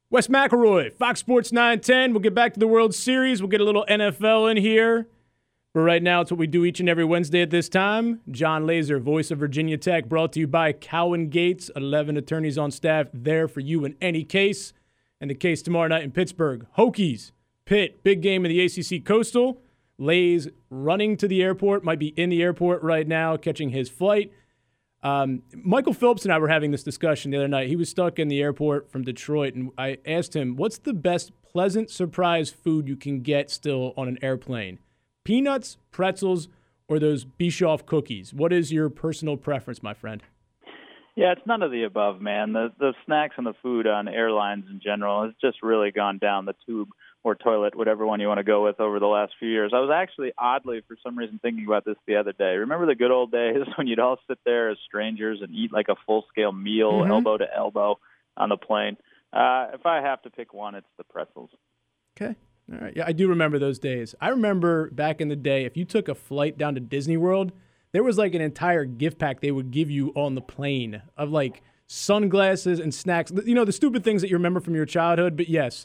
Wes McElroy, Fox Sports 910. We'll get back to the World Series. We'll get a little NFL in here. But right now, it's what we do each and every Wednesday at this time. John Laser, voice of Virginia Tech, brought to you by Cowan Gates. 11 attorneys on staff there for you in any case. And the case tomorrow night in Pittsburgh. Hokies, Pitt, big game in the ACC Coastal. Lays running to the airport, might be in the airport right now, catching his flight. Michael Phillips and I were having this discussion the other night. He was stuck in the airport from Detroit, and I asked him, what's the best pleasant surprise food you can get still on an airplane? Peanuts, pretzels, or those Bischoff cookies? What is your personal preference, my friend? Yeah, it's none of the above, man. The snacks and the food on airlines in general has just really gone down the tube or toilet, whatever one you want to go with, over the last few years. I was actually, oddly, for some reason, thinking about this the other day. Remember the good old days when you'd all sit there as strangers and eat like a full-scale meal, elbow to elbow on the plane? If I have to pick one, it's the pretzels. Okay. All right. Yeah, I do remember those days. I remember back in the day, if you took a flight down to Disney World, there was like an entire gift pack they would give you on the plane of like sunglasses and snacks. You know, the stupid things that you remember from your childhood. But yes,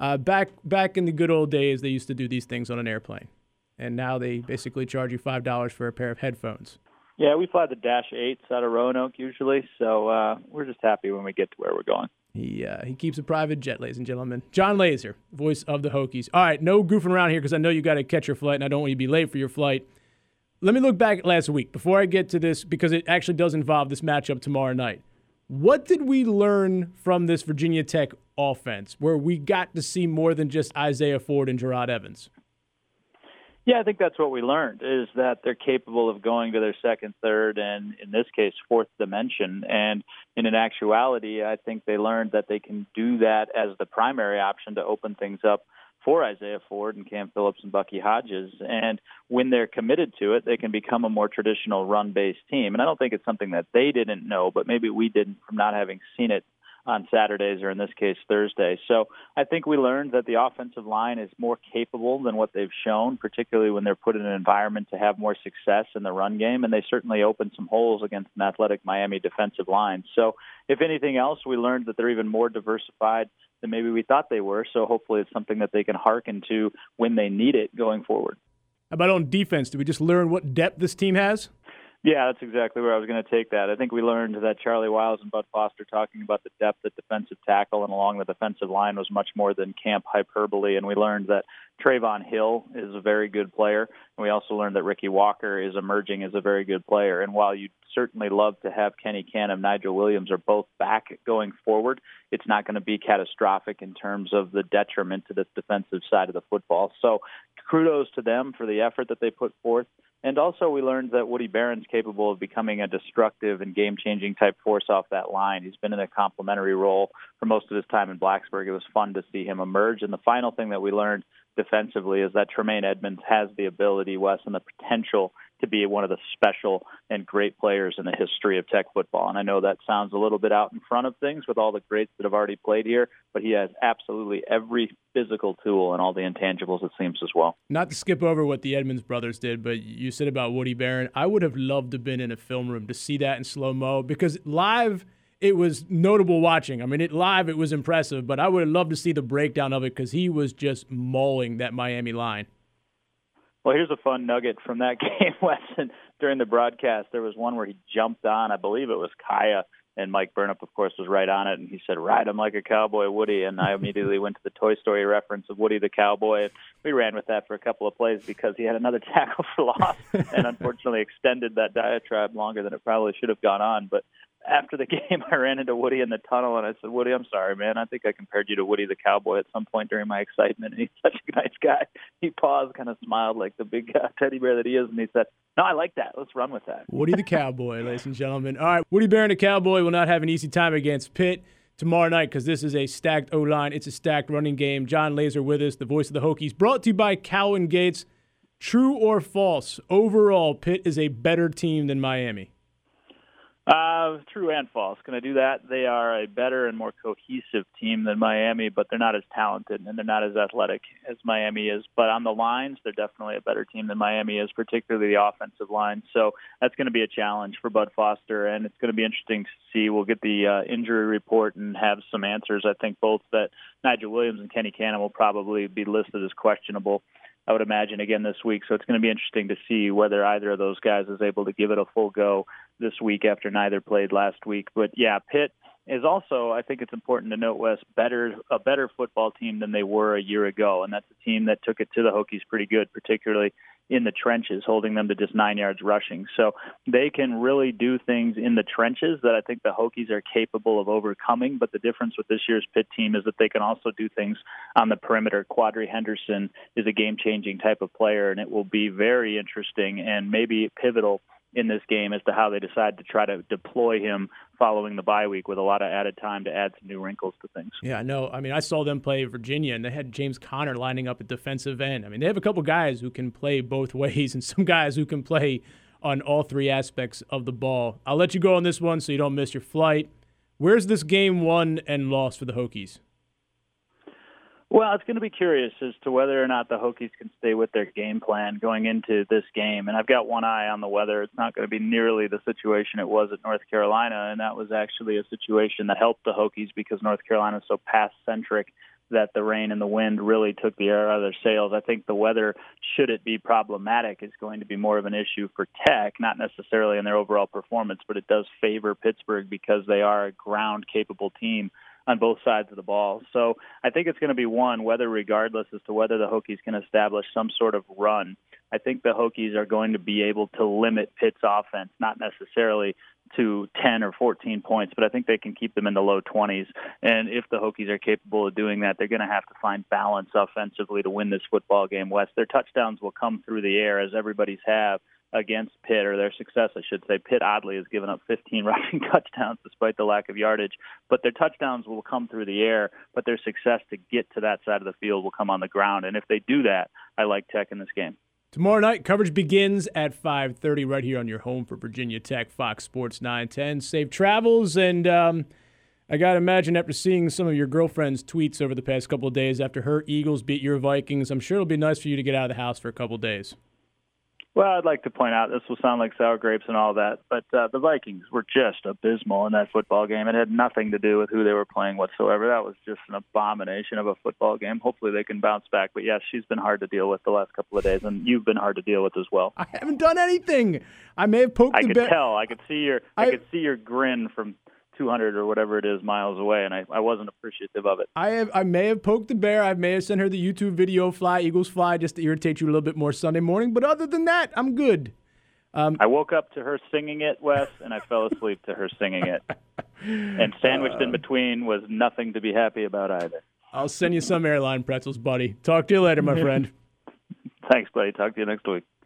back in the good old days, they used to do these things on an airplane. And now they basically charge you $5 for a pair of headphones. Yeah, we fly the Dash 8s out of Roanoke usually, so we're just happy when we get to where we're going. He keeps a private jet, ladies and gentlemen. John Laser, voice of the Hokies. All right, no goofing around here because I know you got to catch your flight, and I don't want you to be late for your flight. Let me look back at last week before I get to this because it actually does involve this matchup tomorrow night. What did we learn from this Virginia Tech offense where we got to see more than just Isaiah Ford and Gerard Evans? Yeah, I think that's what we learned, is that they're capable of going to their second, third, and in this case, fourth dimension. And in an actuality, I think they learned that they can do that as the primary option to open things up for Isaiah Ford and Cam Phillips and Bucky Hodges. And when they're committed to it, they can become a more traditional run-based team. And I don't think it's something that they didn't know, but maybe we didn't from not having seen it on Saturdays or in this case Thursday. So I think we learned that the offensive line is more capable than what they've shown, particularly when they're put in an environment to have more success in the run game, and they certainly opened some holes against an athletic Miami defensive line. So if anything else, we learned that they're even more diversified than maybe we thought they were, so hopefully it's something that they can hearken to when they need it going forward. How about on defense? Did we just learn what depth this team has? Yeah, that's exactly where I was going to take that. I think we learned that Charlie Wiles and Bud Foster talking about the depth at defensive tackle and along the defensive line was much more than camp hyperbole, and we learned that Trayvon Hill is a very good player, and we also learned that Ricky Walker is emerging as a very good player. And while you'd certainly love to have Kenny Canham, Nigel Williams are both back going forward, it's not going to be catastrophic in terms of the detriment to this defensive side of the football. So kudos to them for the effort that they put forth. And also we learned that Woody Barron's capable of becoming a destructive and game-changing type force off that line. He's been in a complementary role for most of his time in Blacksburg. It was fun to see him emerge. And the final thing that we learned defensively is that Tremaine Edmonds has the ability, Wes, and the potential to be one of the special and great players in the history of Tech football. And I know that sounds a little bit out in front of things with all the greats that have already played here, but he has absolutely every physical tool and all the intangibles, it seems, as well. Not to skip over what the Edmonds brothers did, but you said about Woody Barron, I would have loved to have been in a film room to see that in slow-mo because live it was notable watching. I mean, live it was impressive, but I would have loved to see the breakdown of it because he was just mauling that Miami line. Well, here's a fun nugget from that game, Weston. During the broadcast, there was one where he jumped on, I believe it was Kaya, and Mike Burnop, of course, was right on it, and he said, "Ride him like a cowboy, Woody," and I immediately went to the Toy Story reference of Woody the Cowboy, and we ran with that for a couple of plays because he had another tackle for loss and unfortunately extended that diatribe longer than it probably should have gone on. But after the game, I ran into Woody in the tunnel, and I said, "Woody, I'm sorry, man. I think I compared you to Woody the Cowboy at some point during my excitement." And he's such a nice guy. He paused, kind of smiled like the big teddy bear that he is, and he said, "No, I like that. Let's run with that." Woody the Cowboy, ladies and gentlemen. All right, Woody Barron the Cowboy will not have an easy time against Pitt tomorrow night because this is a stacked O-line. It's a stacked running game. John Laser with us, the voice of the Hokies, brought to you by Cowan Gates. True or false, overall, Pitt is a better team than Miami? True and false. Can I do that? They are a better and more cohesive team than Miami, but they're not as talented and they're not as athletic as Miami is. But on the lines, they're definitely a better team than Miami is, particularly the offensive line. So that's going to be a challenge for Bud Foster, and it's going to be interesting to see. We'll get the injury report and have some answers. I think both that Nigel Williams and Kenny Cannon will probably be listed as questionable, I would imagine, again this week. So it's going to be interesting to see whether either of those guys is able to give it a full go this week after neither played last week. But, yeah, Pitt is also, I think it's important to note, Wes, a better football team than they were a year ago. And that's a team that took it to the Hokies pretty good, particularly in the trenches, holding them to just 9 yards rushing. So they can really do things in the trenches that I think the Hokies are capable of overcoming. But the difference with this year's Pitt team is that they can also do things on the perimeter. Quadri Henderson is a game-changing type of player, and it will be very interesting and maybe pivotal in this game as to how they decide to try to deploy him following the bye week with a lot of added time to add some new wrinkles to things. Yeah, no, I mean, I saw them play Virginia, and they had James Conner lining up at defensive end. I mean, they have a couple guys who can play both ways and some guys who can play on all three aspects of the ball. I'll let you go on this one so you don't miss your flight. Where's this game won and lost for the Hokies? Well, it's going to be curious as to whether or not the Hokies can stay with their game plan going into this game. And I've got one eye on the weather. It's not going to be nearly the situation it was at North Carolina, and that was actually a situation that helped the Hokies because North Carolina is so pass-centric that the rain and the wind really took the air out of their sails. I think the weather, should it be problematic, is going to be more of an issue for Tech, not necessarily in their overall performance, but it does favor Pittsburgh because they are a ground-capable team on both sides of the ball. So I think it's going to be one, weather regardless, as to whether the Hokies can establish some sort of run. I think the Hokies are going to be able to limit Pitt's offense, not necessarily to 10 or 14 points, but I think they can keep them in the low 20s. And if the Hokies are capable of doing that, they're going to have to find balance offensively to win this football game, Wes. Their touchdowns will come through the air, as everybody's have against Pitt, or their success, I should say. Pitt, oddly, has given up 15 rushing touchdowns despite the lack of yardage. But their touchdowns will come through the air, but their success to get to that side of the field will come on the ground. And if they do that, I like Tech in this game. Tomorrow night, coverage begins at 5:30 right here on your home for Virginia Tech, Fox Sports 910. Safe travels, and I got to imagine after seeing some of your girlfriend's tweets over the past couple of days after her Eagles beat your Vikings, I'm sure it'll be nice for you to get out of the house for a couple of days. Well, I'd like to point out, this will sound like sour grapes and all that, but the Vikings were just abysmal in that football game. It had nothing to do with who they were playing whatsoever. That was just an abomination of a football game. Hopefully they can bounce back. But, yes, she's been hard to deal with the last couple of days, and you've been hard to deal with as well. I haven't done anything. I may have poked the bear. I could tell. I could see your grin from 200 or whatever it is miles away, and I wasn't appreciative of it. I may have poked the bear. I may have sent her the YouTube video, Fly, Eagles Fly, just to irritate you a little bit more Sunday morning. But other than that, I'm good. I woke up to her singing it, Wes, and I fell asleep to her singing it. And sandwiched in between was nothing to be happy about either. I'll send you some airline pretzels, buddy. Talk to you later, my friend. Thanks, buddy. Talk to you next week.